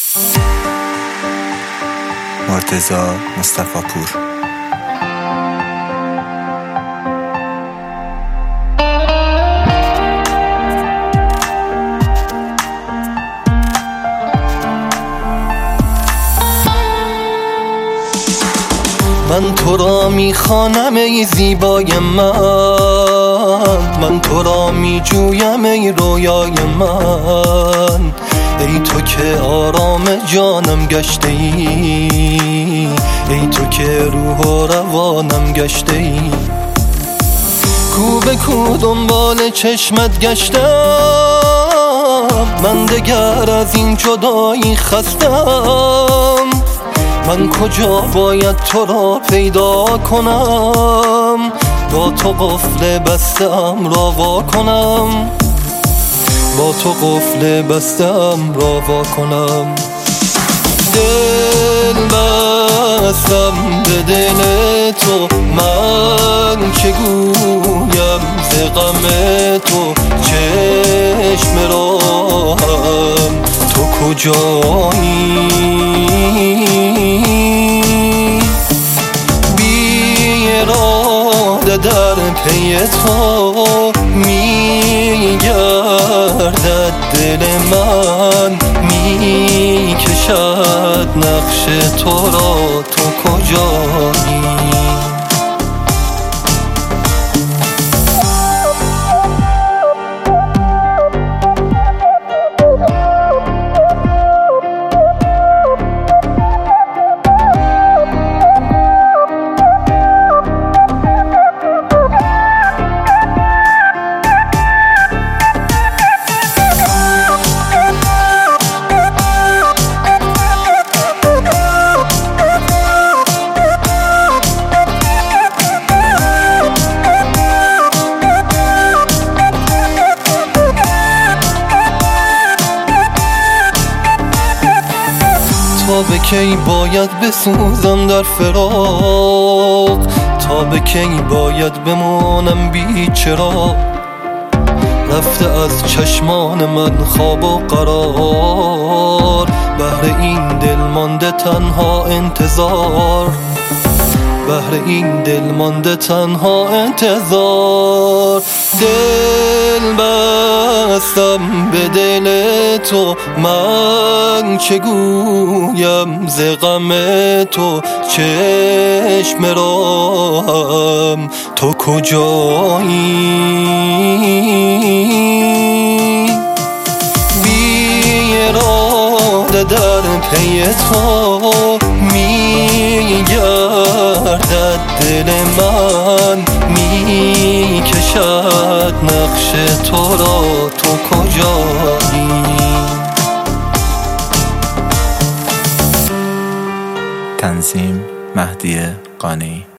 مرتضی مصطفی پور. من تو را میخوانم ای زیبای من تو را میجویم ای رویای من، ای تو که آرام جانم گشته ای، ای تو که روح و روانم گشته ای. کو به کو دنبال چشمت گشتم، من دگر از این جدایی خستم. من کجا باید تو را پیدا کنم، با تو قفل بستم را وا کنم، با تو قفل بستم را وا کنم. دل بستم به دل تو، من چه گویم ز غم تو، چشم راهم تو کجایی؟ در پی تو میگردد دل من، میکشد نقش تو را، تو کجایی؟ تا به کی باید بسوزم در فراق، تا به کی باید بمانم بی چراغ. رفته از چشمان من خواب و قرار، بهر این دل مانده تنها انتظار، بهر این دل مانده تنها انتظار. دل بستم به دل تو، من چه گویم ز غم تو، چشم راهم تو کجایی؟ بی اراده در پی تو میگردد دل من، میکشد نقش تو را، تو کجایی؟ تنظیم مهدی قانی.